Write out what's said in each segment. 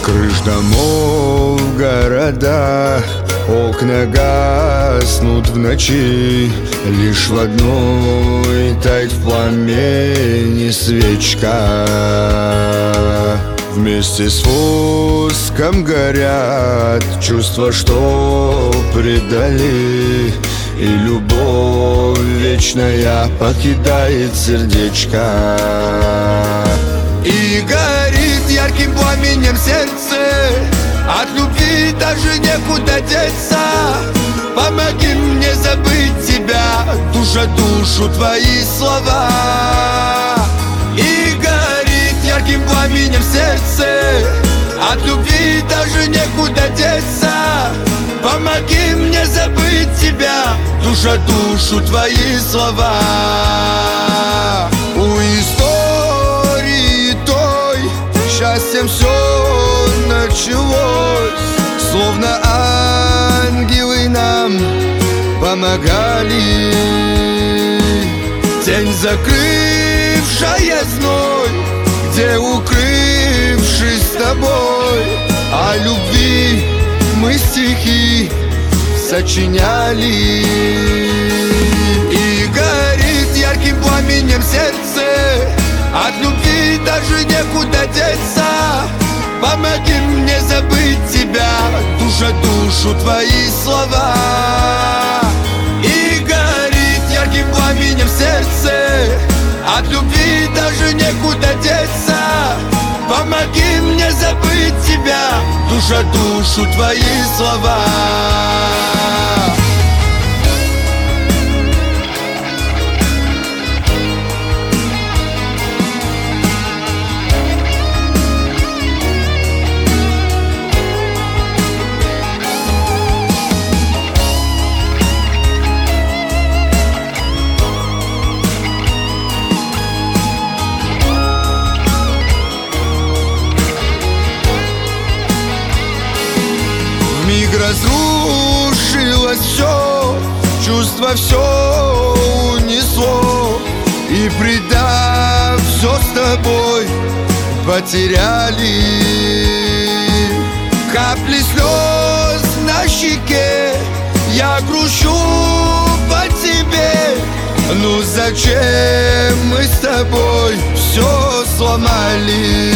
Крыш домов, города, окна гаснут в ночи. Лишь в одной тает в пламени свечка. Вместе с воском горят чувства, что предали, и любовь вечная покидает сердечко. И горит ярким пламенем сердце, от любви даже некуда деться. Помоги мне забыть тебя, душа душу твои слова. И горит ярким пламенем сердце, от любви даже некуда деться. Помоги мне забыть тебя, душа душу твои слова. У истории той счастьем все началось, словно ангелы нам помогали. Тень, закрывшая зной, где, укрывшись с тобой, о любви мы стихи сочиняли. И горит ярким пламенем сердце, от любви даже некуда деться. Помоги мне забыть тебя, душа душу твои слова. И горит ярким пламенем сердце, от любви даже некуда деться. Помоги мне забыть тебя, душа душу твои слова. Вмиг разрушилось все, чувство все унесло, и, предав все с тобой, потеряли. Капли слез на щеке, я грущу по тебе. Ну зачем мы с тобой все сломали?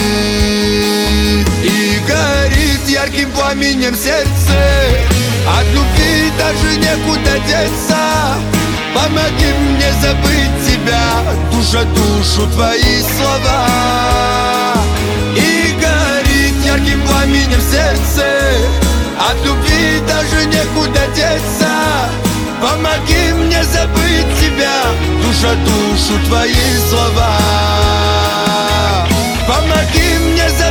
И горит ярким пламенем сердце, от любви даже некуда деться. Помоги мне забыть тебя, душа душу твои слова. И горит ярким пламенем сердце, от любви даже некуда деться. Помоги мне забыть тебя, душа душу твои слова. Помоги мне забыть